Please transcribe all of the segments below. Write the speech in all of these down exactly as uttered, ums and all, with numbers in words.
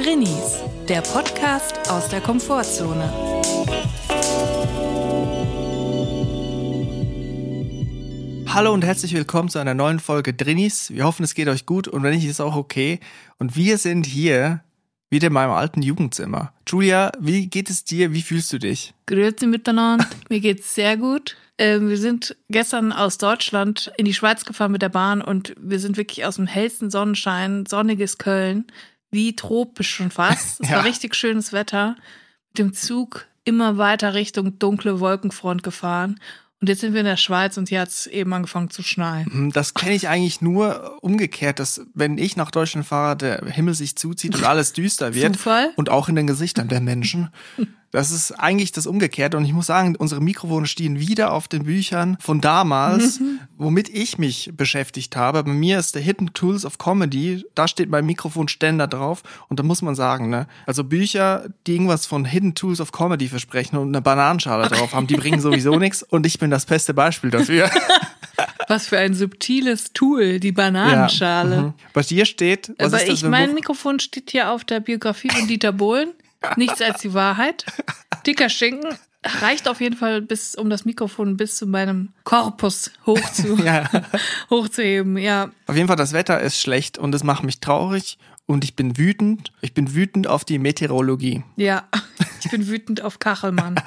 Drinnies, der Podcast aus der Komfortzone. Hallo und herzlich willkommen zu einer neuen Folge Drinnies. Wir hoffen, es geht euch gut und wenn nicht, ist es auch okay. Und wir sind hier wieder in meinem alten Jugendzimmer. Julia, wie geht es dir? Wie fühlst du dich? Grüezi miteinander. Mir geht's sehr gut. Ähm, wir sind gestern aus Deutschland in die Schweiz gefahren mit der Bahn und wir sind wirklich aus dem hellsten Sonnenschein, sonniges Köln, wie tropisch schon fast. Es Ja. war richtig schönes Wetter. Mit dem Zug immer weiter Richtung dunkle Wolkenfront gefahren. Und jetzt sind wir in der Schweiz und hier hat es eben angefangen zu schneien. Das kenne ich eigentlich nur umgekehrt, dass wenn ich nach Deutschland fahre, der Himmel sich zuzieht und alles düster wird. Zufall? Und auch in den Gesichtern der Menschen. Das ist eigentlich das Umgekehrte. Und ich muss sagen, unsere Mikrofone stehen wieder auf den Büchern von damals, womit ich mich beschäftigt habe. Bei mir ist der Hidden Tools of Comedy, da steht mein Mikrofonständer drauf. Und da muss man sagen, ne, also Bücher, die irgendwas von Hidden Tools of Comedy versprechen und eine Bananenschale drauf haben, die bringen sowieso nichts. Und ich bin das beste Beispiel dafür. Was für ein subtiles Tool, die Bananenschale. Ja, mhm. Bei dir steht, was Aber ist das ich, für ein mein Buch? Mikrofon steht hier auf der Biografie von Dieter Bohlen. Nichts als die Wahrheit. Dicker Schinken reicht auf jeden Fall, bis um das Mikrofon bis zu meinem Korpus hoch zu, Ja. hochzuheben. Ja. Auf jeden Fall, das Wetter ist schlecht und es macht mich traurig und ich bin wütend. Ich bin wütend auf die Meteorologie. Ja, ich bin wütend auf Kachelmann.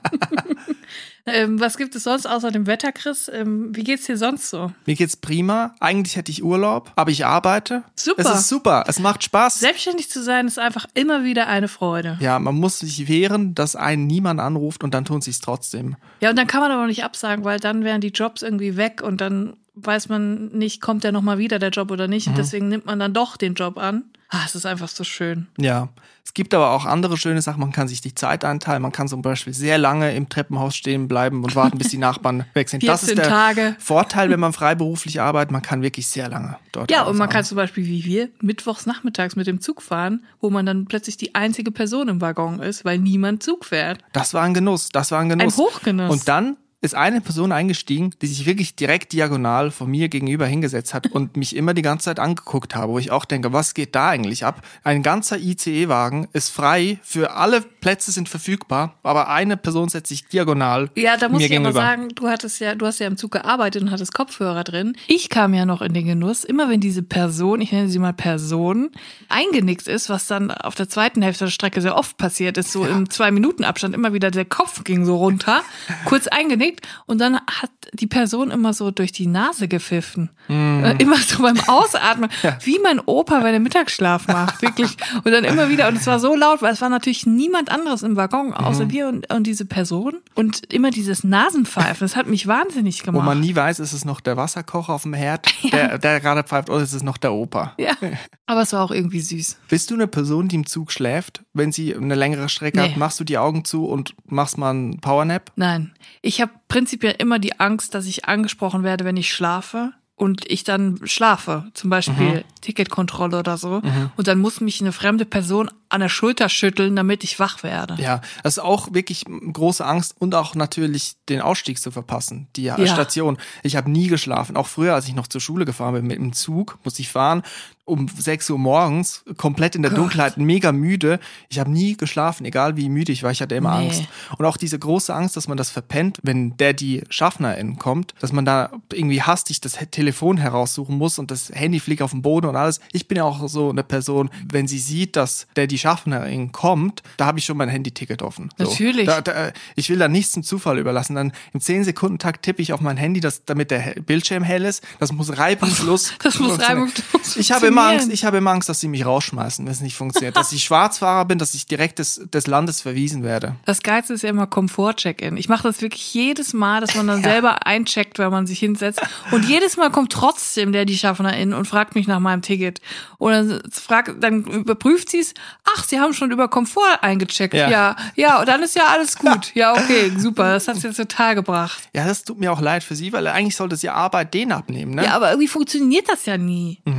ähm, was gibt es sonst außer dem Wetter, Chris? Ähm, wie geht's dir sonst so? Mir geht's prima. Eigentlich hätte ich Urlaub, aber ich arbeite. Super. Es ist super. Es macht Spaß. Selbstständig zu sein ist einfach immer wieder eine Freude. Ja, man muss sich wehren, dass einen niemand anruft und dann tun sie es trotzdem. Ja, und dann kann man aber nicht absagen, weil dann wären die Jobs irgendwie weg und dann weiß man nicht, kommt der nochmal wieder, der Job oder nicht. Und deswegen nimmt man dann doch den Job an. Ah, es ist einfach so schön. Ja, es gibt aber auch andere schöne Sachen. Man kann sich die Zeit einteilen. Man kann zum Beispiel sehr lange im Treppenhaus stehen bleiben und warten, bis die Nachbarn weg sind. Das ist der Tage. Vorteil, wenn man freiberuflich arbeitet. Man kann wirklich sehr lange dort Ja, und man arbeiten. kann zum Beispiel wie wir mittwochs nachmittags mit dem Zug fahren, wo man dann plötzlich die einzige Person im Waggon ist, weil niemand Zug fährt. Das war ein Genuss. Das war ein Genuss. Ein Hochgenuss. Und dann ist eine Person eingestiegen, die sich wirklich direkt diagonal von mir gegenüber hingesetzt hat und mich immer die ganze Zeit angeguckt habe, wo ich auch denke, was geht da eigentlich ab? Ein ganzer I C E-Wagen ist frei, für alle Plätze sind verfügbar, aber eine Person setzt sich diagonal Ja, da muss mir ich gegenüber. aber sagen, du hattest ja, du hast ja im Zug gearbeitet und hattest Kopfhörer drin. Ich kam ja noch in den Genuss, immer wenn diese Person, ich nenne sie mal Person, eingenickt ist, was dann auf der zweiten Hälfte der Strecke sehr oft passiert ist, so im Zwei-Minuten-Abstand immer wieder der Kopf ging so runter, kurz eingenickt und dann hat die Person immer so durch die Nase gepfiffen. Mm. Äh, immer so beim Ausatmen, Ja. wie mein Opa, wenn er Mittagsschlaf macht, wirklich. Und dann immer wieder, und es war so laut, weil es war natürlich niemand anderes im Waggon, außer Mhm. wir und, und diese Person. Und immer dieses Nasenpfeifen, das hat mich wahnsinnig Wo gemacht. man nie weiß, ist es noch der Wasserkocher auf dem Herd, der, der gerade pfeift, oder ist es noch der Opa? Ja, aber es war auch irgendwie süß. Bist du eine Person, die im Zug schläft, wenn sie eine längere Strecke Nee. hat? Machst du die Augen zu und machst mal einen Powernap? Nein, ich habe prinzipiell immer die Angst, dass ich angesprochen werde, wenn ich schlafe. Und ich dann schlafe, zum Beispiel Ticketkontrolle oder so. Und dann muss mich eine fremde Person an der Schulter schütteln, damit ich wach werde. Ja, das ist auch wirklich große Angst und auch natürlich den Ausstieg zu verpassen, die Ja. Station. Ich habe nie geschlafen, auch früher, als ich noch zur Schule gefahren bin mit dem Zug, musste ich fahren, um sechs Uhr morgens, komplett in der Gott. Dunkelheit, mega müde. Ich habe nie geschlafen, egal wie müde ich war, ich hatte immer Nee. Angst. Und auch diese große Angst, dass man das verpennt, wenn der die Schaffnerin kommt, dass man da irgendwie hastig das Telefon heraussuchen muss und das Handy fliegt auf den Boden und alles. Ich bin ja auch so eine Person, wenn sie sieht, dass der die Schaffnerin kommt, da habe ich schon mein Handyticket offen. So. Natürlich. Da, da, ich will da nichts zum Zufall überlassen. Dann im zehn Sekunden Takt tippe ich auf mein Handy, dass, damit der Bildschirm hell ist. Das muss reibungslos. Das muss funktionieren. reibungslos Ich habe immer Angst, funktionieren. ich habe immer Angst, dass sie mich rausschmeißen, wenn es nicht funktioniert. Dass ich Schwarzfahrer bin, dass ich direkt des, des Landes verwiesen werde. Das Geilste ist ja immer Komfort-Check-In. Ich mache das wirklich jedes Mal, dass man dann selber eincheckt, wenn man sich hinsetzt. Und jedes Mal kommt trotzdem der die Schaffnerin und fragt mich nach meinem Ticket. Und dann, fragt, dann überprüft sie es. Ach, Sie haben schon über Komfort eingecheckt. Ja. Ja, ja, und dann ist ja alles gut. Ja, okay, super. Das hat's jetzt total gebracht. Ja, das tut mir auch leid für sie, weil eigentlich sollte sie Arbeit denen abnehmen, ne? Ja, aber irgendwie funktioniert das ja nie. Mhm. Das ist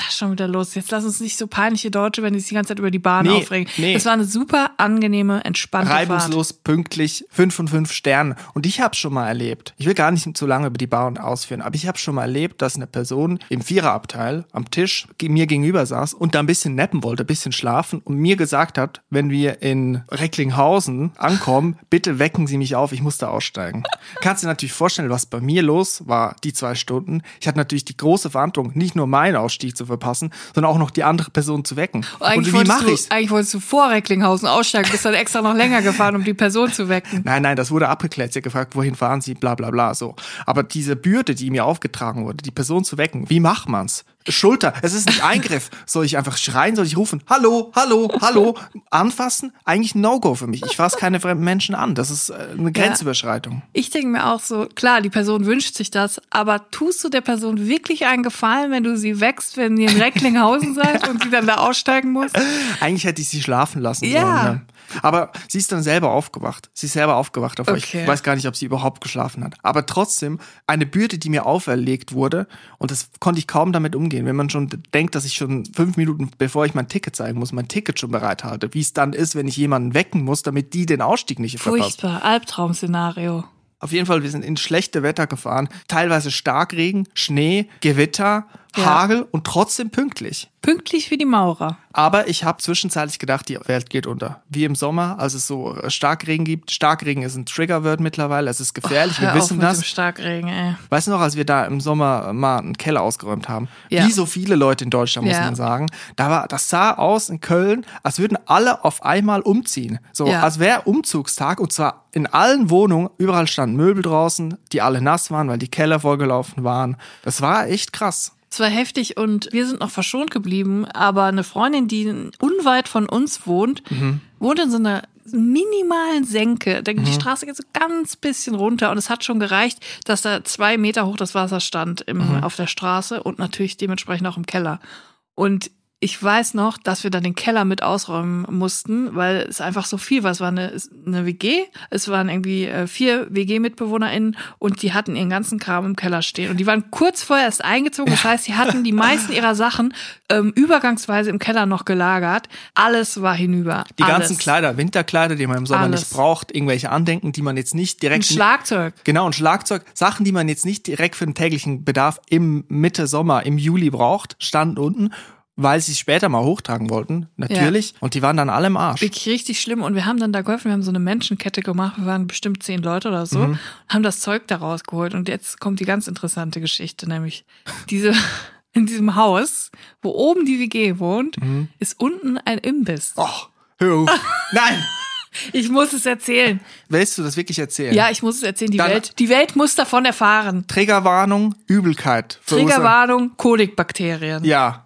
schon wieder los. Jetzt lass uns nicht so peinliche Deutsche, wenn die sich die ganze Zeit über die Bahn Nee, aufregen. nee. Das war eine super angenehme, entspannte Reibungslos, pünktlich, fünf von fünf Sternen. Und ich habe schon mal erlebt, ich will gar nicht zu lange über die Bahn ausführen, aber ich habe schon mal erlebt, dass eine Person im Viererabteil am Tisch ge- mir gegenüber saß und da ein bisschen nappen wollte, ein bisschen schlafen und mir gesagt hat, wenn wir in Recklinghausen ankommen, bitte wecken Sie mich auf, ich muss da aussteigen. Kannst du dir natürlich vorstellen, was bei mir los war, die zwei Stunden. Ich hatte natürlich die große Verantwortung, nicht nur meinen Ausstieg zu verpassen, sondern auch noch die andere Person zu wecken. Eigentlich und wie wolltest mache du, ich's? Eigentlich wolltest du vor Recklinghausen aussteigen, bist dann extra noch länger gefahren, um die Person zu wecken. Nein, nein, das wurde abgeklärt. Sie hat gefragt, wohin fahren Sie, bla bla bla, so. Aber diese Bürde, die mir aufgetragen wurde, die Person zu wecken, wie macht man's? Schulter, es ist nicht Eingriff. Soll ich einfach schreien, soll ich rufen, hallo, hallo, hallo, anfassen? Eigentlich ein No-Go für mich. Ich fasse keine fremden Menschen an. Das ist äh, eine Grenzüberschreitung. Ich denke mir auch so, klar, die Person wünscht sich das, aber tust du der Person wirklich einen Gefallen, wenn du sie wächst, wenn ihr in Recklinghausen seid und sie dann da aussteigen muss? Eigentlich hätte ich sie schlafen lassen Ja. sollen. Ne? Aber sie ist dann selber aufgewacht. Sie ist selber aufgewacht auf euch. Okay. Ich weiß gar nicht, ob sie überhaupt geschlafen hat. Aber trotzdem eine Bürde, die mir auferlegt wurde und das konnte ich kaum damit umgehen. Wenn man schon denkt, dass ich schon fünf Minuten, bevor ich mein Ticket zeigen muss, mein Ticket schon bereit halte. Wie es dann ist, wenn ich jemanden wecken muss, damit die den Ausstieg nicht verpasst. Furchtbar, Albtraum-Szenario. Auf jeden Fall, wir sind in schlechte Wetter gefahren. Teilweise Starkregen, Schnee, Gewitter, Ja. Hagel und trotzdem pünktlich. Pünktlich wie die Maurer. Aber ich habe zwischenzeitlich gedacht, die Welt geht unter. Wie im Sommer, als es so Starkregen gibt. Starkregen ist ein Triggerwort mittlerweile, es ist gefährlich, wir Hör wissen auf mit das. dem Starkregen, ey. Weißt du noch, als wir da im Sommer mal einen Keller ausgeräumt haben? Ja. Wie so viele Leute in Deutschland, muss Ja. man sagen. Da war, das sah aus in Köln, als würden alle auf einmal umziehen. So, Ja. als wäre Umzugstag und zwar in allen Wohnungen. Überall standen Möbel draußen, die alle nass waren, weil die Keller vollgelaufen waren. Das war echt krass. Es war heftig und wir sind noch verschont geblieben, aber eine Freundin, die unweit von uns wohnt, Mhm. wohnt in so einer minimalen Senke. Da geht die Straße geht so ganz bisschen runter und es hat schon gereicht, dass da zwei Meter hoch das Wasser stand im, auf der Straße und natürlich dementsprechend auch im Keller. Und ich weiß noch, dass wir dann den Keller mit ausräumen mussten, weil es einfach so viel war. Es war eine, eine W G, es waren irgendwie äh, vier W G-MitbewohnerInnen und die hatten ihren ganzen Kram im Keller stehen. Und die waren kurz vorher erst eingezogen. Das heißt, sie hatten die meisten ihrer Sachen ähm, übergangsweise im Keller noch gelagert. Alles war hinüber. Die Alles. ganzen Kleider, Winterkleider, die man im Sommer Alles. nicht braucht, irgendwelche Andenken, die man jetzt nicht direkt... Ein Schlagzeug. Genau, ein Schlagzeug. Sachen, die man jetzt nicht direkt für den täglichen Bedarf im Mitte Sommer, im Juli braucht, standen unten, weil sie es später mal hochtragen wollten, natürlich. Und die waren dann alle im Arsch. Wirklich richtig schlimm. Und wir haben dann da geholfen, wir haben so eine Menschenkette gemacht, wir waren bestimmt zehn Leute oder so, Mhm. haben das Zeug da rausgeholt. Und jetzt kommt die ganz interessante Geschichte, nämlich diese, in diesem Haus, wo oben die W G wohnt, Mhm. ist unten ein Imbiss. Och, hör auf. Nein! Ich muss es erzählen. Willst du das wirklich erzählen? Ja, ich muss es erzählen. Die Dann- Welt, die Welt muss davon erfahren. Triggerwarnung, Übelkeit. verursachen- Triggerwarnung, Kolikbakterien. Ja.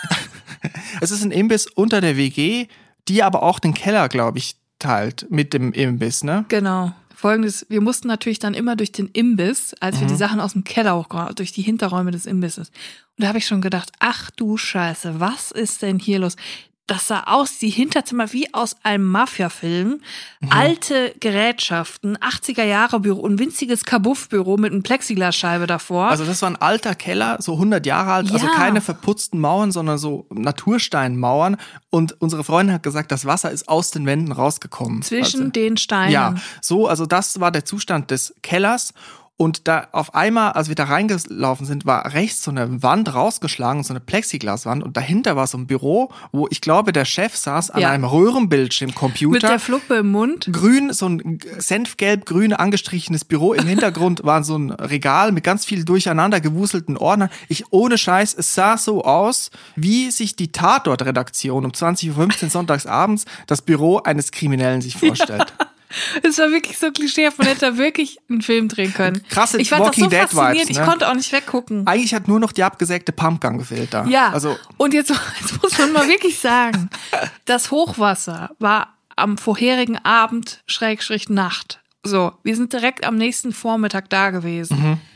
Es ist ein Imbiss unter der W G, die aber auch den Keller, glaube ich, teilt mit dem Imbiss, ne? Genau. Folgendes, wir mussten natürlich dann immer durch den Imbiss, als Mhm. wir die Sachen aus dem Keller hochgebracht, durch die Hinterräume des Imbisses. Und da habe ich schon gedacht, ach du Scheiße, was ist denn hier los? Das sah aus, die Hinterzimmer wie aus einem Mafia-Film. Mhm. Alte Gerätschaften, achtziger-Jahre-Büro, ein winziges Kabuff-Büro mit einer Plexiglasscheibe davor. Also das war ein alter Keller, so hundert Jahre alt, also Ja. keine verputzten Mauern, sondern so Natursteinmauern. Und unsere Freundin hat gesagt, das Wasser ist aus den Wänden rausgekommen. zwischen also, den Steinen. Ja, so, also das war der Zustand des Kellers. Und da auf einmal, als wir da reingelaufen sind, war rechts so eine Wand rausgeschlagen, so eine Plexiglaswand. Und dahinter war so ein Büro, wo ich glaube, der Chef saß an Ja. einem Röhrenbildschirmcomputer. Mit der Fluppe im Mund. Grün, so ein senfgelb-grün angestrichenes Büro. Im Hintergrund war so ein Regal mit ganz viel durcheinander gewuselten Ordnern. Ich, ohne Scheiß, es sah so aus, wie sich die Tatort-Redaktion um zwanzig Uhr fünfzehn sonntags abends das Büro eines Kriminellen sich vorstellt. Es war wirklich so klischeehaft, man hätte da wirklich einen Film drehen können. Krasse ich fand Walking das so Dead faszinierend, Vibes, ich ne? konnte auch nicht weggucken. Eigentlich hat nur noch die abgesägte Pumpgun gefehlt da. Ja, Also, und jetzt, jetzt muss man mal wirklich sagen, das Hochwasser war am vorherigen Abend, Schrägstrich Nacht. So, wir sind direkt am nächsten Vormittag da gewesen.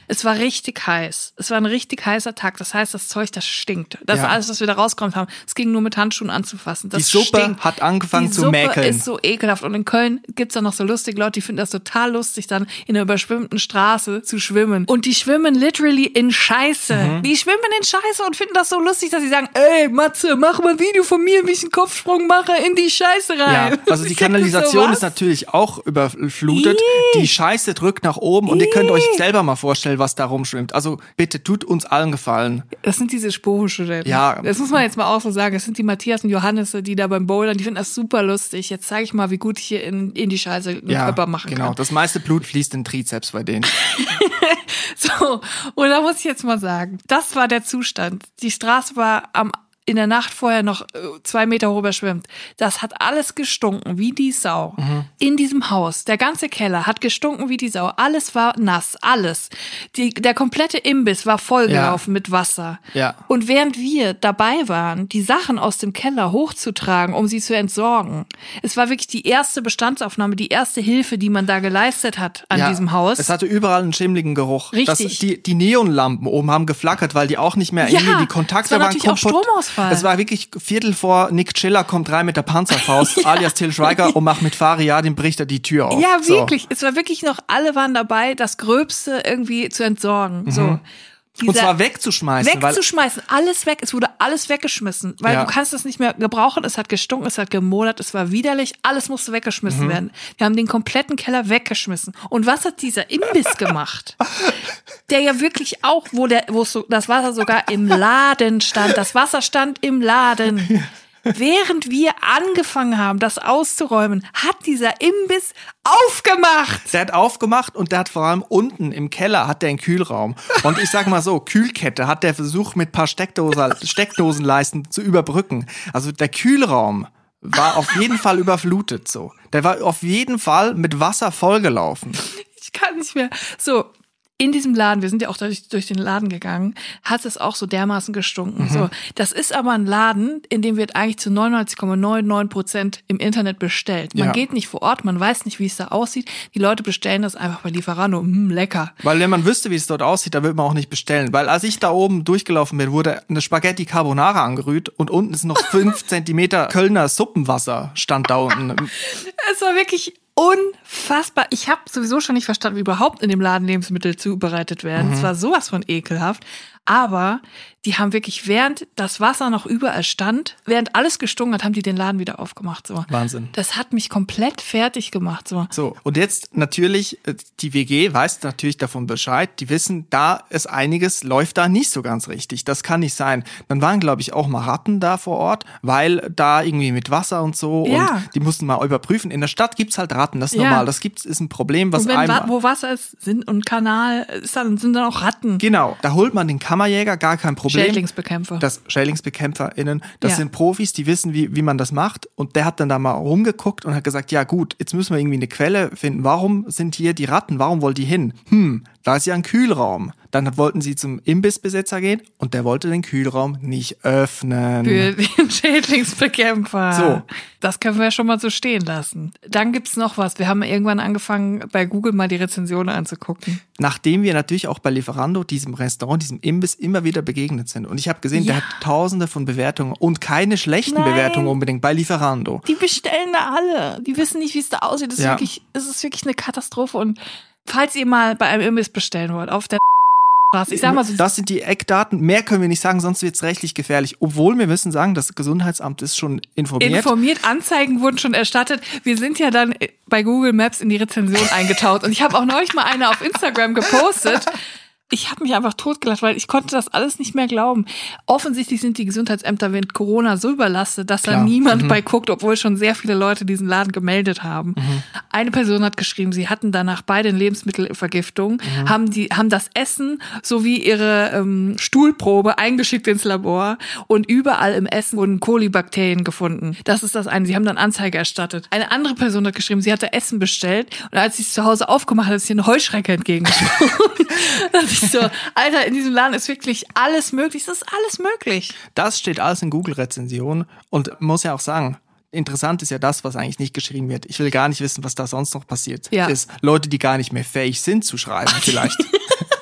Es war richtig heiß. Es war ein richtig heißer Tag. Das heißt, das Zeug, das stinkt. Das Ja. ist alles, was wir da rausgekommen haben. Es ging nur mit Handschuhen anzufassen. Das Die Suppe stinkt. hat angefangen die zu Suppe mäkeln. ist so ekelhaft. Und in Köln gibt's dann noch so lustige Leute, die finden das total lustig, dann in einer überschwemmten Straße zu schwimmen. Und die schwimmen literally in Scheiße. Mhm. Die schwimmen in Scheiße und finden das so lustig, dass sie sagen, ey, Matze, mach mal ein Video von mir, wie ich einen Kopfsprung mache in die Scheiße rein. Ja, also die Ich sag, Kanalisation so ist natürlich auch überflutet. Die Scheiße drückt nach oben und ihr könnt euch selber mal vorstellen, was da rumschwimmt. Also bitte tut uns allen Gefallen. Das sind diese Sporenstudenten. Ja. Das muss man jetzt mal auch so sagen. Das sind die Matthias und Johannese, die da beim Bouldern, die finden das super lustig. Jetzt zeige ich mal, wie gut ich hier in, in die Scheiße einen Ja, Körper machen genau. kann. Das meiste Blut fließt in den Trizeps bei denen. So, und da muss ich jetzt mal sagen, das war der Zustand. Die Straße war am in der Nacht vorher noch äh, zwei Meter hoch überschwemmt. Das hat alles gestunken wie die Sau. Mhm. In diesem Haus. Der ganze Keller hat gestunken wie die Sau. Alles war nass. Alles. Die, der komplette Imbiss war vollgelaufen Ja. mit Wasser. Ja. Und während wir dabei waren, die Sachen aus dem Keller hochzutragen, um sie zu entsorgen, es war wirklich die erste Bestandsaufnahme, die erste Hilfe, die man da geleistet hat an Ja, diesem Haus. Es hatte überall einen schimmligen Geruch. Richtig. Das, die, die Neonlampen oben haben geflackert, weil die auch nicht mehr Ja, irgendwie die es Kontakte war waren natürlich auch kaputt. Stromausfall. Es war wirklich Viertel vor Nick Chiller kommt rein mit der Panzerfaust, alias Till Schweiger, und macht mit Faria den Brichter die Tür auf. Ja, So. wirklich. Es war wirklich noch, alle waren dabei, das Gröbste irgendwie zu entsorgen. So. Dieser Und zwar wegzuschmeißen. wegzuschmeißen, alles weg. Es wurde alles weggeschmissen, weil Ja. du kannst das nicht mehr gebrauchen. Es hat gestunken, es hat gemodert, es war widerlich. Alles musste weggeschmissen Mhm. werden. Wir haben den kompletten Keller weggeschmissen. Und was hat dieser Imbiss gemacht? Der ja wirklich auch, wo der, wo so, das Wasser sogar im Laden stand. Das Wasser stand im Laden. Während wir angefangen haben, das auszuräumen, hat dieser Imbiss aufgemacht. Der hat aufgemacht und der hat vor allem unten im Keller hat der einen Kühlraum. Und ich sag mal so, Kühlkette hat der versucht mit ein paar Steckdose, Steckdosenleisten zu überbrücken. Also der Kühlraum war auf jeden Fall überflutet so. Der war auf jeden Fall mit Wasser vollgelaufen. Ich kann nicht mehr. So, in diesem Laden, wir sind ja auch durch, durch den Laden gegangen, hat es auch so dermaßen gestunken. Mhm. So, das ist aber ein Laden, in dem wird eigentlich zu neunundneunzig Komma neunundneunzig Prozent im Internet bestellt. Man Ja. geht nicht vor Ort, man weiß nicht, wie es da aussieht. Die Leute bestellen das einfach bei Lieferando. Hm, lecker. Weil wenn man wüsste, wie es dort aussieht, da würde man auch nicht bestellen. Weil als ich da oben durchgelaufen bin, wurde eine Spaghetti Carbonara angerührt und unten ist noch fünf Zentimeter Kölner Suppenwasser stand da unten. Es war wirklich unfassbar. Ich habe sowieso schon nicht verstanden, wie überhaupt in dem Laden Lebensmittel zubereitet werden. Es Mhm. war sowas von ekelhaft. Aber die haben wirklich, während das Wasser noch überall stand, während alles gestunken hat, haben die den Laden wieder aufgemacht. So. Wahnsinn. Das hat mich komplett fertig gemacht. So. So, und jetzt natürlich, äh, die W G weiß natürlich davon Bescheid. Die wissen, da ist einiges, läuft da nicht so ganz richtig. Das kann nicht sein. Dann waren, glaube ich, auch mal Ratten da vor Ort, weil da irgendwie mit Wasser und so Ja. und die mussten mal überprüfen. In der Stadt gibt's halt Ratten, das ist Ja. normal. Das gibt's, ist ein Problem, was Und wenn einmal... Wa- wo Wasser ist sind und Kanal, ist dann, sind dann auch Ratten. Genau, da holt man den Kammerjäger, gar kein Problem. Schädlingsbekämpfer. Das SchädlingsbekämpferInnen, das Ja. sind Profis, die wissen, wie, wie man das macht. Und der hat dann da mal rumgeguckt und hat gesagt, ja gut, jetzt müssen wir irgendwie eine Quelle finden. Warum sind hier die Ratten? Warum wollen die hin? Hm, da ist ja ein Kühlraum. Dann wollten sie zum Imbissbesitzer gehen und der wollte den Kühlraum nicht öffnen. Für den Schädlingsbekämpfer. So. Das können wir ja schon mal so stehen lassen. Dann gibt's noch was. Wir haben irgendwann angefangen, bei Google mal die Rezensionen anzugucken. Nachdem wir natürlich auch bei Lieferando, diesem Restaurant, diesem Imbiss immer wieder begegnet sind. Und ich habe gesehen, Ja. der hat tausende von Bewertungen und keine schlechten Nein. Bewertungen unbedingt bei Lieferando. Die bestellen da alle. Die wissen nicht, wie es da aussieht. Das ist, Ja. wirklich, es ist wirklich eine Katastrophe. Und falls ihr mal bei einem Imbiss bestellen wollt, auf der Straße, ich sag mal so, Das sind die Eckdaten. Mehr können wir nicht sagen, sonst wird es rechtlich gefährlich. Obwohl wir müssen sagen, das Gesundheitsamt ist schon informiert. informiert, Anzeigen wurden schon erstattet. Wir sind ja dann bei Google Maps in die Rezension eingetaucht. Und ich habe auch neulich mal eine auf Instagram gepostet. Ich habe mich einfach totgelacht, weil ich konnte das alles nicht mehr glauben. Offensichtlich sind die Gesundheitsämter während Corona so überlastet, dass Klar. da niemand Mhm. bei guckt, obwohl schon sehr viele Leute diesen Laden gemeldet haben. Mhm. Eine Person hat geschrieben, sie hatten danach beide eine Lebensmittelvergiftung, Mhm. haben die haben das Essen sowie ihre ähm, Stuhlprobe eingeschickt ins Labor und überall im Essen wurden Kolibakterien gefunden. Das ist das eine. Sie haben dann Anzeige erstattet. Eine andere Person hat geschrieben, sie hatte Essen bestellt und als sie es zu Hause aufgemacht hat, ist ihr eine Heuschrecke entgegengesprungen. Da dachte ich so, Alter, in diesem Laden ist wirklich alles möglich. Das ist alles möglich. Das steht alles in Google-Rezensionen und muss ja auch sagen, interessant ist ja das, was eigentlich nicht geschrieben wird. Ich will gar nicht wissen, was da sonst noch passiert Ja. ist. Leute, die gar nicht mehr fähig sind zu schreiben vielleicht.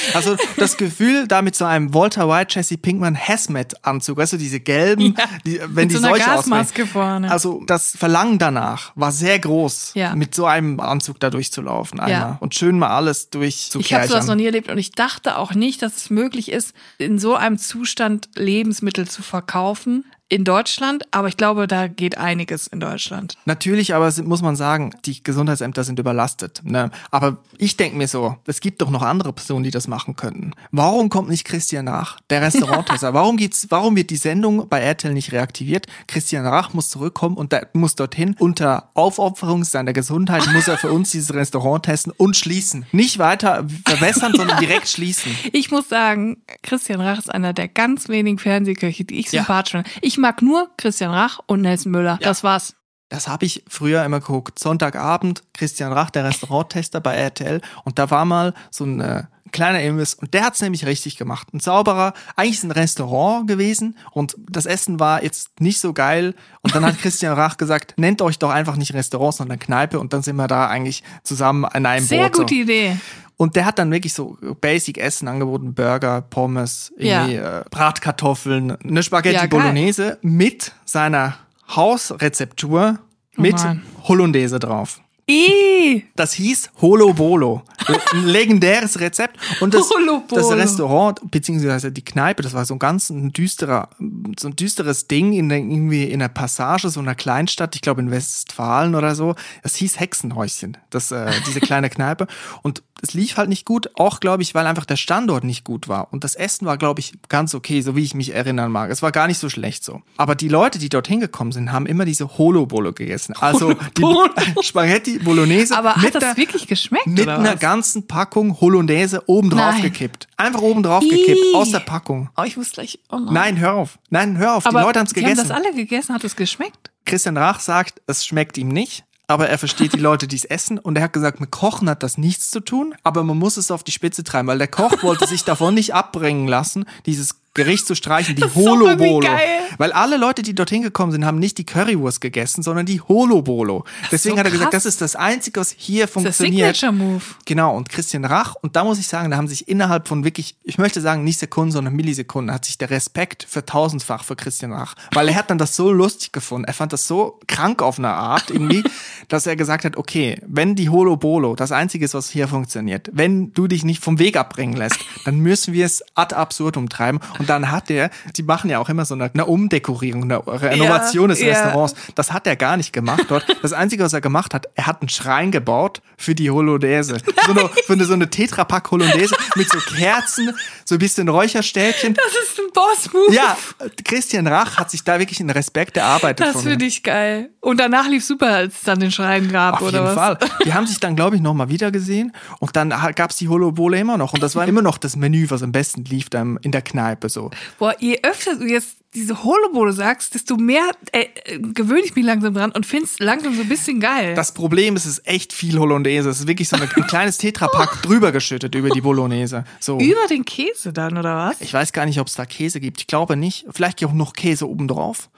Also das Gefühl, da mit so einem Walter White, Jesse Pinkman Hazmat-Anzug, weißt du, diese gelben, Ja, die, wenn mit die so einer Seuche Gasmaske ausbrechen. vorne. Also das Verlangen danach war sehr groß, Ja. mit so einem Anzug da durchzulaufen einmal Ja. und schön mal alles durchzukerchern. Ich habe sowas noch nie erlebt und ich dachte auch nicht, dass es möglich ist, in so einem Zustand Lebensmittel zu verkaufen in Deutschland. Aber ich glaube, da geht einiges in Deutschland. Natürlich, aber es muss man sagen, die Gesundheitsämter sind überlastet. Ne? Aber ich denke mir so, es gibt doch noch andere Personen, die das machen könnten. Warum kommt nicht Christian Rach, der Restauranttester? warum gibt's, warum wird die Sendung bei R T L nicht reaktiviert? Christian Rach muss zurückkommen und der muss dorthin. Unter Aufopferung seiner Gesundheit muss er für uns dieses Restaurant testen und schließen. Nicht weiter verbessern, sondern direkt schließen. Ich muss sagen, Christian Rach ist einer der ganz wenigen Fernsehköche, die ich Ja. sympathisch finde. Ich mag nur Christian Rach und Nelson Müller. Ja. Das war's. Das habe ich früher immer geguckt. Sonntagabend, Christian Rach, der Restauranttester bei R T L. Und da war mal so ein äh, kleiner Imbiss. Und der hat's nämlich richtig gemacht. Ein sauberer, eigentlich ist ein Restaurant gewesen. Und das Essen war jetzt nicht so geil. Und dann hat Christian Rach gesagt, nennt euch doch einfach nicht Restaurant, sondern Kneipe. Und dann sind wir da eigentlich zusammen in einem Sehr Boot. so. gute Idee. Und der hat dann wirklich so Basic-Essen angeboten, Burger, Pommes, irgendwie, Ja. äh, Bratkartoffeln, eine Spaghetti Ja, geil. Bolognese mit seiner Hausrezeptur Oh mit Mann. Hollandaise drauf. Ih, Das hieß Holo Bolo. Ein legendäres Rezept. Und das, Holo Bolo. das Restaurant, beziehungsweise die Kneipe, das war so ein ganz ein düsterer, so ein düsteres Ding in der, irgendwie in der Passage, so einer Kleinstadt, ich glaube in Westfalen oder so. Das hieß Hexenhäuschen, das, äh, diese kleine Kneipe. Und es lief halt nicht gut, auch glaube ich, weil einfach der Standort nicht gut war. Und das Essen war, glaube ich, ganz okay, so wie ich mich erinnern mag. Es war gar nicht so schlecht so. Aber die Leute, die dorthin gekommen sind, haben immer diese Holo Bolo gegessen. Also die Bolo. Spaghetti Bolognese aber mit hat das der, wirklich geschmeckt? mit oder einer was? ganzen Packung Hollandaise oben drauf Nein. gekippt. Einfach oben drauf gekippt, Ih. aus der Packung. Oh, ich muss gleich. Oh Mann. Nein, hör auf. Nein, hör auf. aber die Leute haben es die gegessen. haben das alle gegessen. Hat es geschmeckt? Christian Rach sagt, es schmeckt ihm nicht. Aber er versteht die Leute, die es essen. Und er hat gesagt, mit Kochen hat das nichts zu tun. Aber man muss es auf die Spitze treiben, weil der Koch wollte sich davon nicht abbringen lassen, dieses Gericht zu streichen, die Das ist doch Holo irgendwie Bolo. geil. Weil alle Leute, die dorthin gekommen sind, haben nicht die Currywurst gegessen, sondern die Holo Bolo. Deswegen so hat er gesagt, krass. das ist das Einzige, was hier Das ist der funktioniert. Signature-Move. Genau, und Christian Rach, und da muss ich sagen, da haben sich innerhalb von wirklich, ich möchte sagen, nicht Sekunden, sondern Millisekunden, hat sich der Respekt vertausendfach für Christian Rach. Weil er hat dann das so lustig gefunden, er fand das so krank auf eine Art irgendwie, dass er gesagt hat, okay, wenn die Holo Bolo das Einzige ist, was hier funktioniert, wenn du dich nicht vom Weg abbringen lässt, dann müssen wir es ad absurdum treiben. Und dann hat er, die machen ja auch immer so eine, eine Umdekorierung, eine Renovation des ja. Restaurants. Das hat er gar nicht gemacht dort. Das Einzige, was er gemacht hat, er hat einen Schrein gebaut für die Hollandaise. So eine, für eine, so eine Tetrapack Hollandaise mit so Kerzen, so ein bisschen Räucherstäbchen. Das ist ein Boss-Move. Ja, Christian Rach hat sich da wirklich einen Respekt erarbeitet Das von finde ihm. ich geil. Und danach lief super, als es dann den Schrein gab, Auf oder jeden was? Fall. Die haben sich dann, glaube ich, nochmal wieder gesehen und dann gab's die Holo Bolo immer noch. Und das war immer noch das Menü, was am besten lief da in der Kneipe so. Boah, je öfter du jetzt diese Holobole sagst, desto mehr äh, äh, gewöhne ich mich langsam dran und find's langsam so ein bisschen geil. Das Problem ist, es ist echt viel Hollandaise. Es ist wirklich so eine, ein kleines Tetrapack drüber geschüttet über die Bolognese. So. Über den Käse dann, oder was? Ich weiß gar nicht, ob es da Käse gibt. Ich glaube nicht. Vielleicht auch noch Käse obendrauf.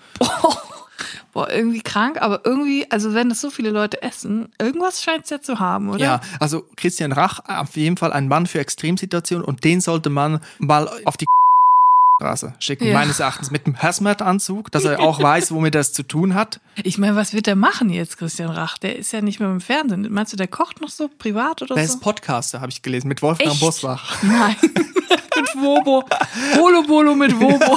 Boah, irgendwie krank, aber irgendwie, also wenn das so viele Leute essen, irgendwas scheint es ja zu haben, oder? Ja, also Christian Rach, auf jeden Fall ein Mann für Extremsituationen und den sollte man mal auf die Straße schicken, Ja. meines Erachtens, mit einem Hazmat-Anzug, dass er auch weiß, womit er es zu tun hat. Ich meine, was wird der machen jetzt, Christian Rach? Der ist ja nicht mehr im Fernsehen. Meinst du, der kocht noch so privat oder Der so? ist Podcaster, habe ich gelesen, mit Wolfgang Echt? Bosbach. Nein. Mit Wobo. Bolo Bolo mit Wobo.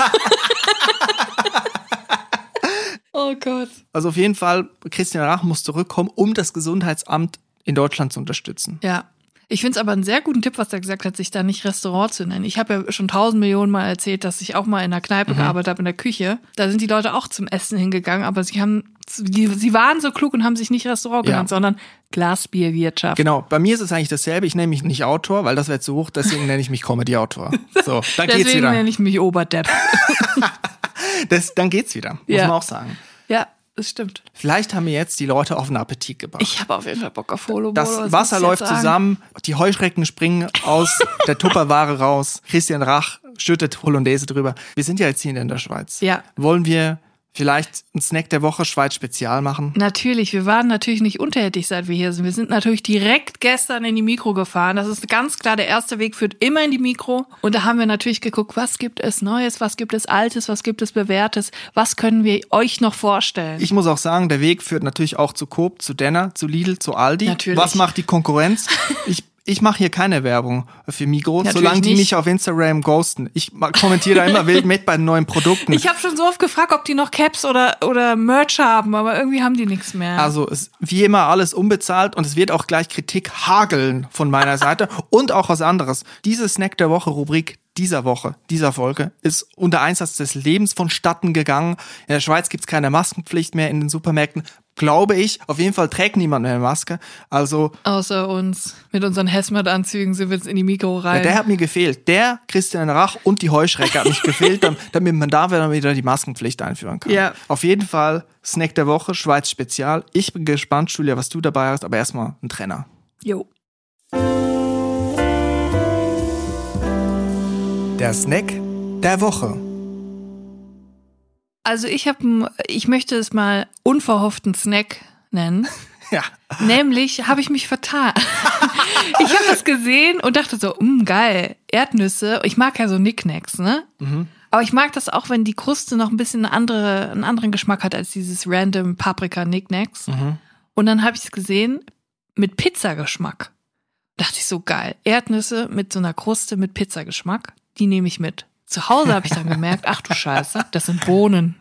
Oh Gott. Also auf jeden Fall, Christian Rach muss zurückkommen, um das Gesundheitsamt in Deutschland zu unterstützen. Ja. Ich finde es aber einen sehr guten Tipp, was er gesagt hat, sich da nicht Restaurant zu nennen. Ich habe ja schon tausend Millionen Mal erzählt, dass ich auch mal in einer Kneipe Mhm. gearbeitet habe, in der Küche. Da sind die Leute auch zum Essen hingegangen, aber sie haben, die, sie waren so klug und haben sich nicht Restaurant Ja. genannt, sondern Glasbierwirtschaft. Genau, bei mir ist es eigentlich dasselbe. Ich nenne mich nicht Autor, weil das wäre zu hoch, deswegen nenne ich mich Comedy-Autor. So, dann geht's Deswegen wieder. nenne ich mich Oberdepp. Das, dann geht's wieder, muss Ja. man auch sagen. Ja, das stimmt. Vielleicht haben wir jetzt die Leute auf einen Appetit gebracht. Ich habe auf jeden Fall Bock auf Holo. Das Wasser läuft zusammen, die Heuschrecken springen aus der Tupperware raus, Christian Rach schüttet Hollandaise drüber. Wir sind ja jetzt hier in der Schweiz. Ja. Wollen wir Vielleicht ein Snack der Woche, Schweiz-Spezial machen? Natürlich, wir waren natürlich nicht unterhältig, seit wir hier sind. Wir sind natürlich direkt gestern in die Mikro gefahren. Das ist ganz klar, der erste Weg führt immer in die Mikro. Und da haben wir natürlich geguckt, was gibt es Neues, was gibt es Altes, was gibt es Bewährtes, was können wir euch noch vorstellen? Ich muss auch sagen, der Weg führt natürlich auch zu Coop, zu Denner, zu Lidl, zu Aldi. Natürlich. Was macht die Konkurrenz? Ich Ich mache hier keine Werbung für Migros, Natürlich solange die nicht. mich auf Instagram ghosten. Ich kommentiere da immer wild mit bei den neuen Produkten. Ich habe schon so oft gefragt, ob die noch Caps oder, oder Merch haben, aber irgendwie haben die nichts mehr. Also es wie immer alles unbezahlt und es wird auch gleich Kritik hageln von meiner Seite und auch was anderes. Diese Snack der Woche Rubrik dieser Woche, dieser Folge, ist unter Einsatz des Lebens vonstatten gegangen. In der Schweiz gibt's keine Maskenpflicht mehr in den Supermärkten. Glaube ich. Auf jeden Fall trägt niemand mehr eine Maske. Also Außer uns. Mit unseren Hazmat-Anzügen sind wir jetzt in die Mikro rein. ja, der hat mir gefehlt. Der, Christian Rach und die Heuschrecke hat mich gefehlt, damit man da wieder die Maskenpflicht einführen kann. Ja. Auf jeden Fall Snack der Woche, Schweiz Spezial. Ich bin gespannt, Julia, was du dabei hast, aber erstmal ein Trenner. Jo. Der Snack der Woche. Also ich habe, ich möchte es mal unverhofften Snack nennen. Ja. Nämlich habe ich mich vertan. Ich habe das gesehen und dachte so, mh, geil, Erdnüsse. Ich mag ja so Knickknacks, ne? Mhm. Aber ich mag das auch, wenn die Kruste noch ein bisschen eine andere, einen anderen Geschmack hat als dieses random Paprika-Knickknacks. Mhm. Und dann habe ich es gesehen mit Pizzageschmack. Dachte ich so, geil, Erdnüsse mit so einer Kruste mit Pizzageschmack, die nehme ich mit. Zu Hause habe ich dann gemerkt, ach du Scheiße, das sind Bohnen.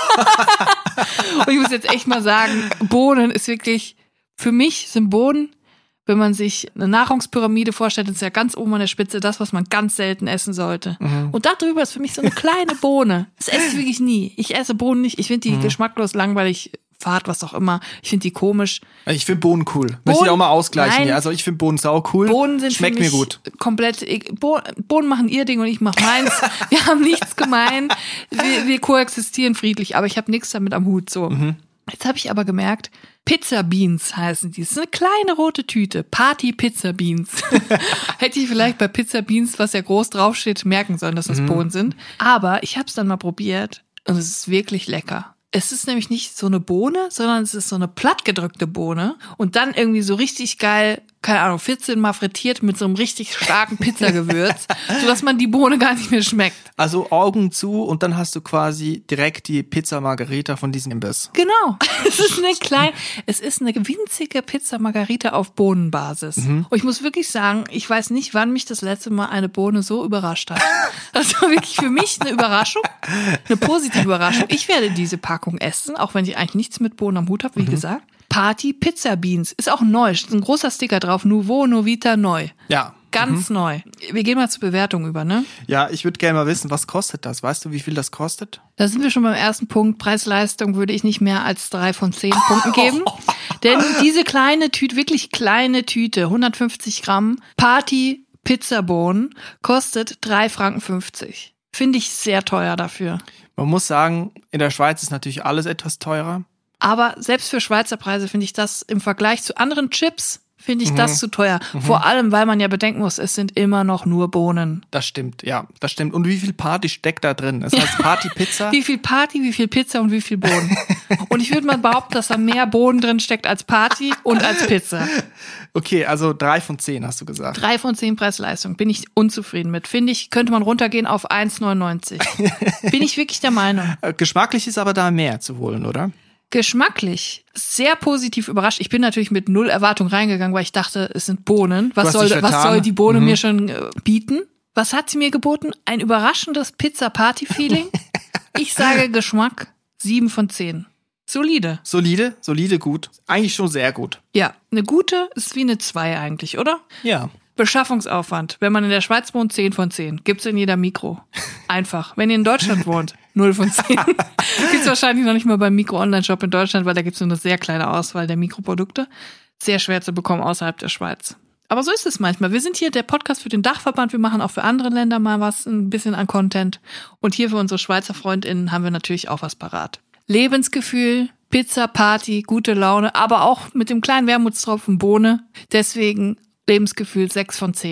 Und ich muss jetzt echt mal sagen, Bohnen ist wirklich, für mich sind Bohnen, wenn man sich eine Nahrungspyramide vorstellt, ist ja ganz oben an der Spitze das, was man ganz selten essen sollte. Mhm. Und darüber ist für mich so eine kleine Bohne. Das esse ich wirklich nie. Ich esse Bohnen nicht. Ich finde die mhm. geschmacklos, langweilig, fad, was auch immer. Ich finde die komisch. Ich finde Bohnen cool. Bohnen, möchte ich auch mal ausgleichen. Nein, hier. Also ich finde Bohnen sau cool. Bohnen sind Schmeckt für mich mir gut. Komplett. Bohnen machen ihr Ding und ich mache meins. Wir haben nichts gemein. Wir, wir koexistieren friedlich, aber ich habe nichts damit am Hut. So. Mhm. Jetzt habe ich aber gemerkt, Pizza Beans heißen die. Das ist eine kleine rote Tüte. Party Pizza Beans. Hätte ich vielleicht bei Pizza Beans, was ja groß draufsteht, merken sollen, dass das mhm. Bohnen sind. Aber ich habe es dann mal probiert und es ist wirklich lecker. Es ist nämlich nicht so eine Bohne, sondern es ist so eine plattgedrückte Bohne und dann irgendwie so richtig geil, keine Ahnung, vierzehn Mal frittiert mit so einem richtig starken Pizzagewürz, sodass man die Bohne gar nicht mehr schmeckt. Also Augen zu und dann hast du quasi direkt die Pizza Margherita von diesem Imbiss. Genau. Es ist eine kleine, es ist eine winzige Pizza Margherita auf Bohnenbasis. Mhm. Und ich muss wirklich sagen, ich weiß nicht, wann mich das letzte Mal eine Bohne so überrascht hat. Das war wirklich für mich eine Überraschung, eine positive Überraschung. Ich werde diese Packung essen, auch wenn ich eigentlich nichts mit Bohnen am Hut habe, wie mhm. gesagt. Party Pizza Beans. Ist auch neu. Ist ein großer Sticker drauf. Nouveau, Novita, neu. Ja. Ganz mhm. neu. Wir gehen mal zur Bewertung über, ne? Ja, ich würde gerne mal wissen, was kostet das? Weißt du, wie viel das kostet? Da sind wir schon beim ersten Punkt. Preis-Leistung würde ich nicht mehr als drei von zehn Punkten geben. Denn diese kleine Tüte, wirklich kleine Tüte, hundertfünfzig Gramm, Party Pizzabohnen, kostet drei Franken fünfzig. Finde ich sehr teuer dafür. Man muss sagen, in der Schweiz ist natürlich alles etwas teurer. Aber selbst für Schweizer Preise finde ich das im Vergleich zu anderen Chips, finde ich mhm. das zu teuer. Mhm. Vor allem, weil man ja bedenken muss, es sind immer noch nur Bohnen. Das stimmt, ja, das stimmt. Und wie viel Party steckt da drin? Es heißt Party-Pizza. Wie viel Party, wie viel Pizza und wie viel Bohnen. Und ich würde mal behaupten, dass da mehr Bohnen drin steckt als Party und als Pizza. Okay, also drei von zehn hast du gesagt. Drei von zehn Preis-Leistung. Bin ich unzufrieden mit. Finde ich, könnte man runtergehen auf eins neunundneunzig. Bin ich wirklich der Meinung. Geschmacklich ist aber da mehr zu holen, oder? Geschmacklich sehr positiv überrascht. Ich bin natürlich mit null Erwartung reingegangen, weil ich dachte, es sind Bohnen. Was soll, was soll die Bohne mhm. mir schon äh, bieten? Was hat sie mir geboten? Ein überraschendes Pizza-Party-Feeling. Ich sage Geschmack sieben von zehn. Solide. Solide, solide, gut. Eigentlich schon sehr gut. Ja, eine gute ist wie eine zwei eigentlich, oder? Ja. Beschaffungsaufwand. Wenn man in der Schweiz wohnt, zehn von zehn. Gibt's in jeder Mikro. Einfach. Wenn ihr in Deutschland wohnt, null von zehn. Gibt's wahrscheinlich noch nicht mal beim Mikro-Online-Shop in Deutschland, weil da gibt's nur eine sehr kleine Auswahl der Mikroprodukte. Sehr schwer zu bekommen außerhalb der Schweiz. Aber so ist es manchmal. Wir sind hier der Podcast für den Dachverband. Wir machen auch für andere Länder mal was, ein bisschen an Content. Und hier für unsere Schweizer FreundInnen haben wir natürlich auch was parat. Lebensgefühl, Pizza, Party, gute Laune, aber auch mit dem kleinen Wermutstropfen Bohne. Deswegen Lebensgefühl sechs von zehn.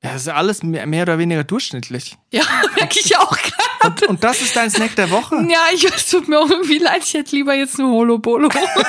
Ja, das ist ja alles mehr, mehr oder weniger durchschnittlich. Ja, merke ich auch gerade. Und, und das ist dein Snack der Woche? Ja, ich, es tut mir auch irgendwie leid, ich hätte lieber jetzt nur Holo-Bolo.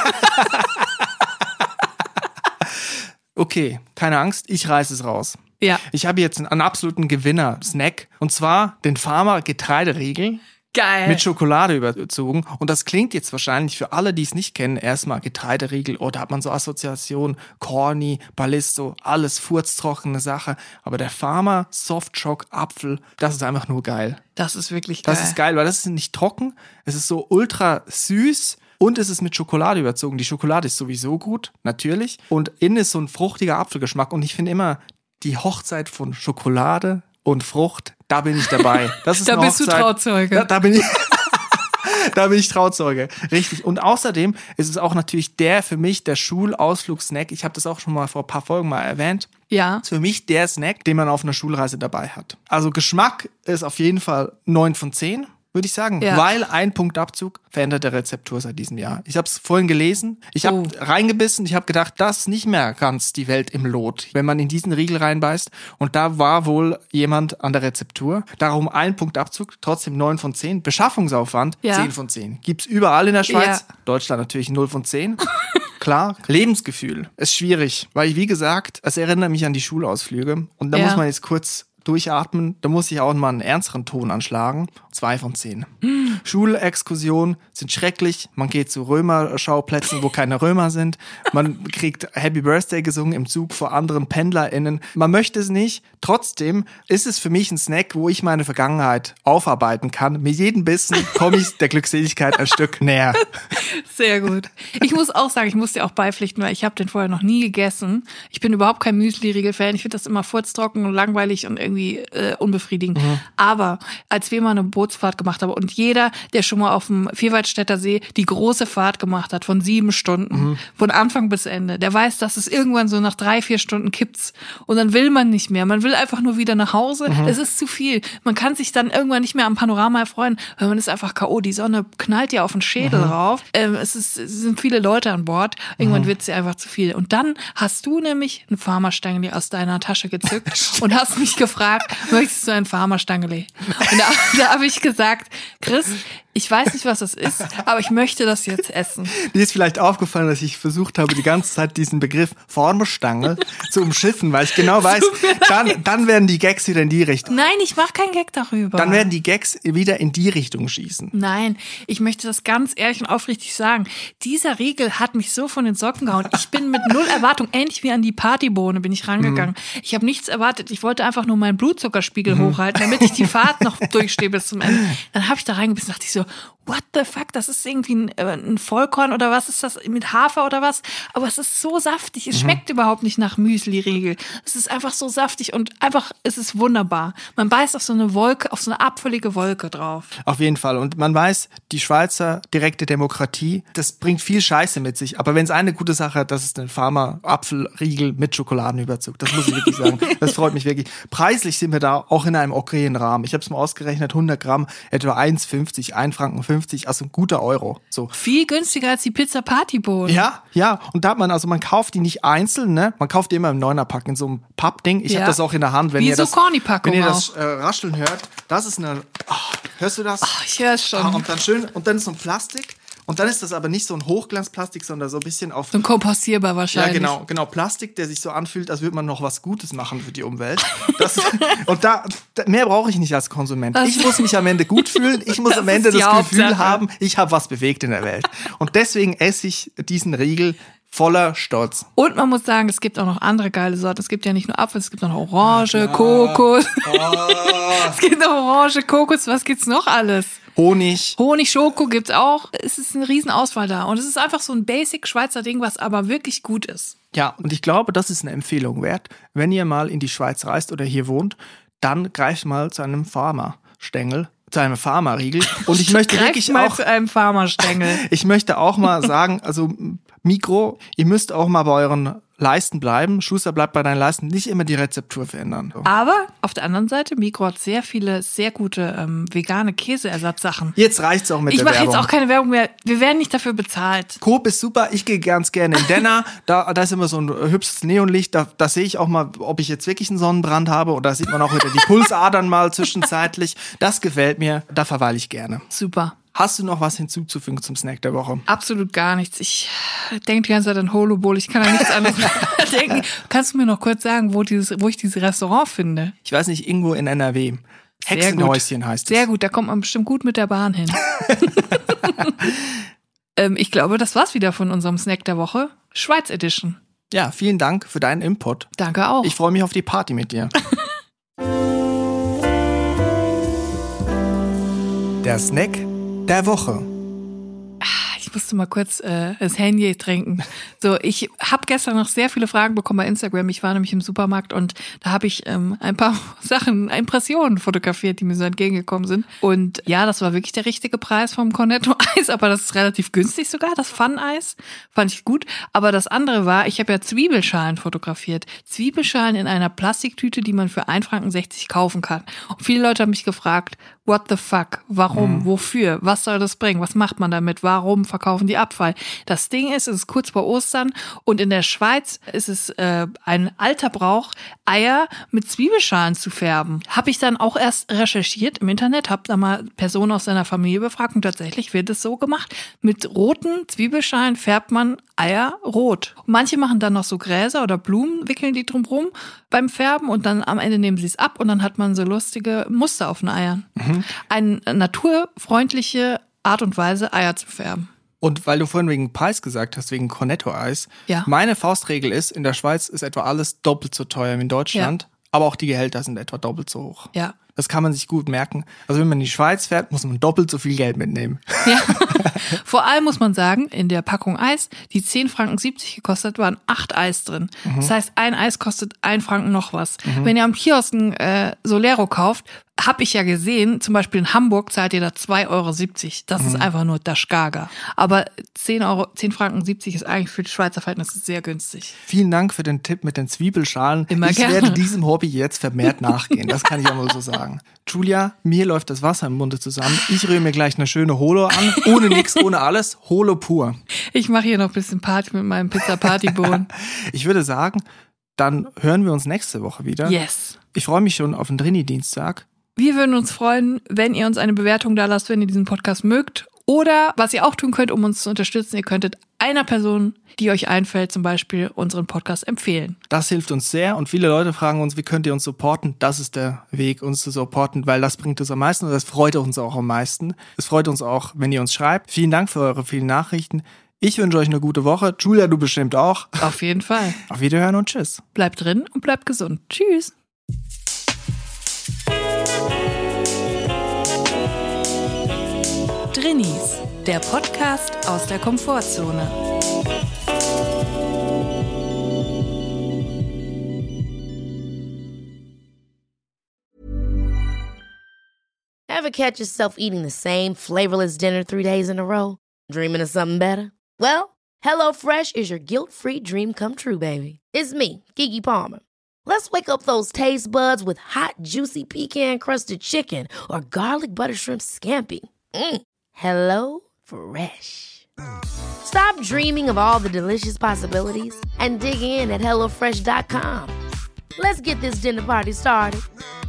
Okay, keine Angst, ich reiß es raus. Ja. Ich habe jetzt einen, einen absoluten Gewinner-Snack. Und zwar den Farmer Getreideriegel. Geil. Mit Schokolade überzogen. Und das klingt jetzt wahrscheinlich für alle, die es nicht kennen, erstmal Getreideriegel. Oh, da hat man so Assoziationen. Corny, Ballisto, alles furztrockene Sache. Aber der Farmer Softshock Apfel, das ist einfach nur geil. Das ist wirklich geil. Das ist geil, weil das ist nicht trocken. Es ist so ultra süß. Und es ist mit Schokolade überzogen. Die Schokolade ist sowieso gut, natürlich. Und innen ist so ein fruchtiger Apfelgeschmack. Und ich finde immer, die Hochzeit von Schokolade und Frucht, da bin ich dabei. Das ist da eine bist Hochzeit, du Trauzeuge. Da, da bin ich... Da bin ich Trauzeuge. Richtig. Und außerdem ist es auch natürlich der für mich der Schulausflugssnack. Ich habe das auch schon mal vor ein paar Folgen mal erwähnt. Ja. Ist für mich der Snack, den man auf einer Schulreise dabei hat. Also Geschmack ist auf jeden Fall neun von zehn. Würde ich sagen, ja. Weil ein Punktabzug verändert der Rezeptur seit diesem Jahr. Ich habe es vorhin gelesen, ich habe oh. reingebissen, ich habe gedacht, das ist nicht mehr ganz die Welt im Lot, wenn man in diesen Riegel reinbeißt. Und da war wohl jemand an der Rezeptur. Darum ein Punktabzug, trotzdem neun von zehn. Beschaffungsaufwand ja. zehn von zehn. Gibt's überall in der Schweiz. Ja. Deutschland natürlich null von zehn. Klar, Lebensgefühl ist schwierig, weil ich, wie gesagt, es erinnert mich an die Schulausflüge. Und da ja. muss man jetzt kurz durchatmen, da muss ich auch mal einen ernsteren Ton anschlagen. Zwei von zehn. Mhm. Schulexkursionen sind schrecklich. Man geht zu Römerschauplätzen, wo keine Römer sind. Man kriegt Happy Birthday gesungen im Zug vor anderen PendlerInnen. Man möchte es nicht. Trotzdem ist es für mich ein Snack, wo ich meine Vergangenheit aufarbeiten kann. Mit jedem Bissen komme ich der Glückseligkeit ein Stück näher. Sehr gut. Ich muss auch sagen, ich muss dir auch beipflichten, weil ich habe den vorher noch nie gegessen. Ich bin überhaupt kein Müsli-Riegel-Fan. Ich finde das immer furztrocken und langweilig und irgendwie äh, unbefriedigend. Mhm. Aber als wir mal eine Bootsfahrt gemacht haben und jeder, der schon mal auf dem Vierwaldstätter See die große Fahrt gemacht hat von sieben Stunden, mhm. von Anfang bis Ende, der weiß, dass es irgendwann so nach drei, vier Stunden kippt's. Und dann will man nicht mehr. Man will einfach nur wieder nach Hause. Mhm. Es ist zu viel. Man kann sich dann irgendwann nicht mehr am Panorama erfreuen, weil man ist einfach K O. Die Sonne knallt ja auf den Schädel mhm. rauf. Ähm, es, ist, es sind viele Leute an Bord. Irgendwann mhm. wird's dir einfach zu viel. Und dann hast du nämlich ein Farmerstängeli aus deiner Tasche gezückt und hast mich gefragt, möchtest du ein Farmerstängeli? Und da, da habe ich gesagt, Chris, ich weiß nicht, was das ist, aber ich möchte das jetzt essen. Dir ist vielleicht aufgefallen, dass ich versucht habe, die ganze Zeit diesen Begriff Farmerstangel zu umschiffen, weil ich genau weiß, dann, dann werden die Gags wieder in die Richtung. Nein, ich mache keinen Gag darüber. Dann werden die Gags wieder in die Richtung schießen. Nein, ich möchte das ganz ehrlich und aufrichtig sagen. Dieser Riegel hat mich so von den Socken gehauen. Ich bin mit null Erwartung, ähnlich wie an die Partybohne bin ich rangegangen. Mhm. Ich habe nichts erwartet. Ich wollte einfach nur meinen Blutzuckerspiegel mhm. hochhalten, damit ich die Fahrt noch durchstehe bis zum Ende. Dann habe ich da reingebissen und dachte ich so, what the fuck, das ist irgendwie ein, äh, ein Vollkorn oder was ist das, mit Hafer oder was? Aber es ist so saftig, es mhm. schmeckt überhaupt nicht nach Müsli-Riegel. Es ist einfach so saftig und einfach, es ist wunderbar. Man beißt auf so eine Wolke, auf so eine apfelige Wolke drauf. Auf jeden Fall. Und man weiß, die Schweizer direkte Demokratie, das bringt viel Scheiße mit sich. Aber wenn es eine gute Sache hat, das ist ein Farmer-Apfelriegel mit Schokoladenüberzug. Das muss ich wirklich sagen. Das freut mich wirklich. Preislich sind wir da auch in einem okayen Rahmen. Ich habe es mal ausgerechnet, hundert Gramm, etwa eins fünfzig, ein Franken fünfzig, also ein guter Euro. So. Viel günstiger als die Pizza Partybohnen. Ja, ja. Und da hat man, also man kauft die nicht einzeln, ne? Man kauft die immer im Neunerpack in so einem Pappding. Ich ja. habe das auch in der Hand, wenn Wie ihr so das, Corny-Packung wenn ihr das äh, rascheln hört. Das ist eine, oh, hörst du das? Oh, ich höre es schon. Ah, und dann schön, und dann ist so ein Plastik. Und dann ist das aber nicht so ein Hochglanzplastik, sondern so ein bisschen auf... So ein kompostierbar wahrscheinlich. Ja, genau, genau. Plastik, der sich so anfühlt, als würde man noch was Gutes machen für die Umwelt. Das, und da, da mehr brauche ich nicht als Konsument. Das ich muss mich am Ende gut fühlen. Ich muss am Ende das Gefühl Hauptsache. haben, ich habe was bewegt in der Welt. Und deswegen esse ich diesen Riegel voller Stolz. Und man muss sagen, es gibt auch noch andere geile Sorten. Es gibt ja nicht nur Apfel, es gibt auch noch Orange, ja, Kokos. Oh. Es gibt noch Orange, Kokos. Was gibt's noch alles? Honig. Honig, Schoko gibt's auch. Es ist eine Riesenauswahl da. Und es ist einfach so ein Basic Schweizer Ding, was aber wirklich gut ist. Ja, und ich glaube, das ist eine Empfehlung wert. Wenn ihr mal in die Schweiz reist oder hier wohnt, dann greift mal zu einem Farmerstängel, zu einem Farmerriegel. Und ich möchte wirklich mal auch zu einem Farmerstängel. Ich möchte auch mal sagen, also Mikro, ihr müsst auch mal bei euren Leisten bleiben. Schuster bleibt bei deinen Leisten, nicht immer die Rezeptur verändern. So. Aber auf der anderen Seite, Migros hat sehr viele, sehr gute ähm, vegane Käseersatzsachen. Jetzt reicht's auch mit ich der mache Werbung. jetzt auch keine Werbung mehr. Wir werden nicht dafür bezahlt. Coop ist super. Ich gehe ganz gerne in Denner. Da, da ist immer so ein hübsches Neonlicht. Da, da sehe ich auch mal, ob ich jetzt wirklich einen Sonnenbrand habe. Oder da sieht man auch wieder die Pulsadern mal zwischenzeitlich. Das gefällt mir. Da verweile ich gerne. Super. Hast du noch was hinzuzufügen zum Snack der Woche? Absolut gar nichts. Ich denke die ganze Zeit an Holo Bowl. Ich kann an nichts anderes denken. Kannst du mir noch kurz sagen, wo, dieses, wo ich dieses Restaurant finde? Ich weiß nicht, irgendwo in N R W. Sehr Hexenhäuschen gut. heißt es. Sehr gut, da kommt man bestimmt gut mit der Bahn hin. ähm, ich glaube, das war's wieder von unserem Snack der Woche. Schweiz Edition. Ja, vielen Dank für deinen Input. Danke auch. Ich freue mich auf die Party mit dir. Der Snack der Woche. Ich musste mal kurz äh, das Handy trinken. So, ich habe gestern noch sehr viele Fragen bekommen bei Instagram. Ich war nämlich im Supermarkt und da habe ich ähm, ein paar Sachen, Impressionen fotografiert, die mir so entgegengekommen sind. Und ja, das war wirklich der richtige Preis vom Cornetto-Eis, aber das ist relativ günstig sogar, das Fun-Eis. Fand ich gut. Aber das andere war, ich habe ja Zwiebelschalen fotografiert. Zwiebelschalen in einer Plastiktüte, die man für ein Franken sechzig kaufen kann. Und viele Leute haben mich gefragt, what the fuck? Warum? Mhm. Wofür? Was soll das bringen? Was macht man damit? Warum verkaufen die Abfall? Das Ding ist, es ist kurz vor Ostern und in der Schweiz ist es äh, ein alter Brauch, Eier mit Zwiebelschalen zu färben. Habe ich dann auch erst recherchiert im Internet, habe da mal Personen aus seiner Familie befragt und tatsächlich wird es so gemacht. Mit roten Zwiebelschalen färbt man Eier rot. Und manche machen dann noch so Gräser oder Blumen, wickeln die drumherum beim Färben und dann am Ende nehmen sie es ab und dann hat man so lustige Muster auf den Eiern. Mhm. Eine naturfreundliche Art und Weise, Eier zu färben. Und weil du vorhin wegen Preis gesagt hast, wegen Cornetto-Eis, ja. Meine Faustregel ist, in der Schweiz ist etwa alles doppelt so teuer wie in Deutschland, ja. Aber auch die Gehälter sind etwa doppelt so hoch. Ja. Das kann man sich gut merken. Also wenn man in die Schweiz fährt, muss man doppelt so viel Geld mitnehmen. Ja. Vor allem muss man sagen, in der Packung Eis, die zehn Franken siebzig gekostet, waren acht Eis drin. Mhm. Das heißt, ein Eis kostet ein Franken noch was. Mhm. Wenn ihr am Kiosk ein äh, Solero kauft, habe ich ja gesehen, zum Beispiel in Hamburg zahlt ihr da zwei Euro siebzig. Das mhm. ist einfach nur das Gaga. Aber zehn Euro, zehn Franken siebzig ist eigentlich für die Schweizer Verhältnisse sehr günstig. Vielen Dank für den Tipp mit den Zwiebelschalen. Immer ich gerne. werde diesem Hobby jetzt vermehrt nachgehen. Das kann ich auch mal so sagen. Julia, mir läuft das Wasser im Munde zusammen. Ich rühre mir gleich eine schöne Holo an. Ohne nix, ohne alles. Holo pur. Ich mache hier noch ein bisschen Party mit meinem Pizza-Party-Bohnen. Ich würde sagen, dann hören wir uns nächste Woche wieder. Yes. Ich freue mich schon auf den Drini-Dienstag. Wir würden uns freuen, wenn ihr uns eine Bewertung da lasst, wenn ihr diesen Podcast mögt. Oder was ihr auch tun könnt, um uns zu unterstützen, ihr könntet einer Person, die euch einfällt, zum Beispiel unseren Podcast empfehlen. Das hilft uns sehr und viele Leute fragen uns, wie könnt ihr uns supporten? Das ist der Weg, uns zu supporten, weil das bringt uns am meisten und das freut uns auch am meisten. Es freut uns auch, wenn ihr uns schreibt. Vielen Dank für eure vielen Nachrichten. Ich wünsche euch eine gute Woche. Julia, du bestimmt auch. Auf jeden Fall. Auf Wiederhören und tschüss. Bleibt drin und bleibt gesund. Tschüss. Drinnies, der Podcast aus der Komfortzone. Ever catch yourself eating the same flavorless dinner three days in a row? Dreaming of something better? Well, HelloFresh is your guilt-free dream come true, baby. It's me, Keke Palmer. Let's wake up those taste buds with hot, juicy pecan-crusted chicken or garlic butter shrimp scampi. Mm. Hello Fresh. Stop dreaming of all the delicious possibilities and dig in at hello fresh dot com. Let's get this dinner party started.